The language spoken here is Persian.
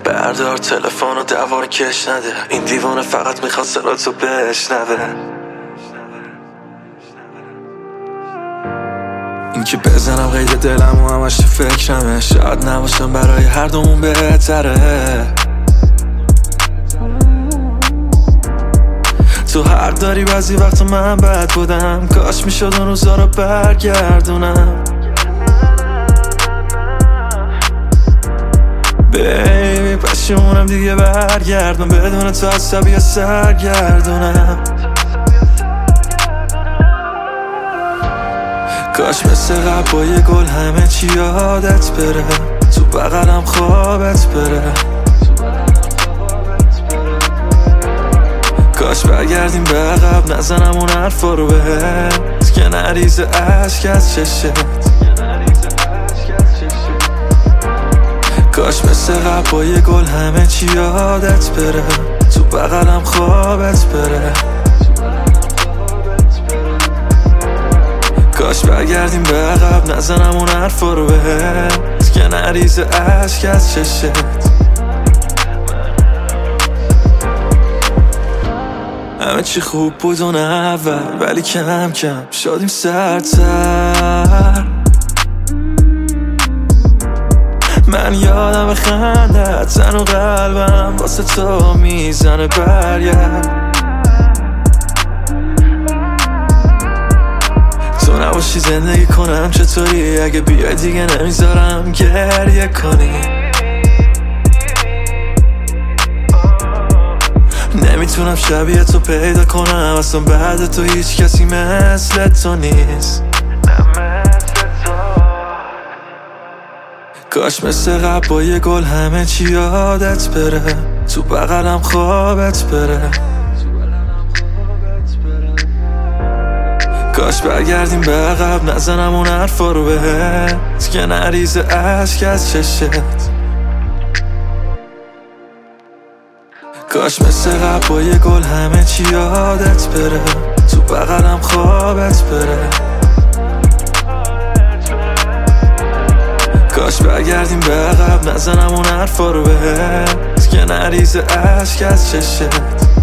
بردار تلفن و دوار کش نده، این دیوانه فقط میخواد صداتو بشنوه. این که بزنم قید دلم و همش تو فکرمه، شاید نباشم برای هر دومون بهتره. تو حق داری بعضی وقت من بد بودم، کاش میشد اون روزا رو برگردونم. بیبی پشیمونم دیگه برگردم، بدون تو عصبی سرگردونم. کاش مثل قبل با یه گل همه چی یادت بره، تو بغلم خوابت بره. کاش برگردیم به عقب، نزنم اون حرفا رو بهت که نریزه عشق از چشت. کاش مثل قبل با یه گل همه چی یادت بره، تو بغلم خوابت بره. کاش برگردیم به عقب، نزنم اون حرفا رو بهت که نریزه عشق از چشت. همه چی خوب بود اون اول، ولی کم کم شدیم سرتر. من یادم خندت، تن و قلبم واسه تو میزنه برگرد. تو نباشی زندگی کنم چطوری، اگه بیای دیگه نمیذارم گریه کنی. نمیتونم شبیه تو پیدا کنم، اصلا بعد تو هیچ کسی مثل تو نیست. کاش مثل قبل با یه گل همه چی یادت بره، تو بغلم خوابت بره. کاش برگردیم به عقب، نزنم اون حرفا رو بهت که نریزه عشق از چشت. کاش مثل قبل با یه گل همه چی یادت بره، تو بغلم خوابت بره. کاش برگردیم به عقب، نزنم اون حرفا رو بهت که نریزه عشق از چشت.